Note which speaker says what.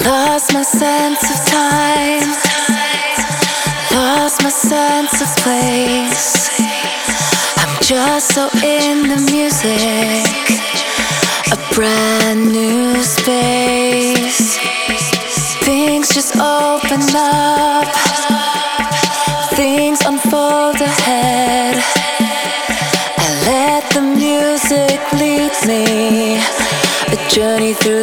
Speaker 1: Lost my sense of time, lost my sense of place. I'm just so in the music, a brand new space. Things just open up, things unfold ahead. I let the music lead me, a journey through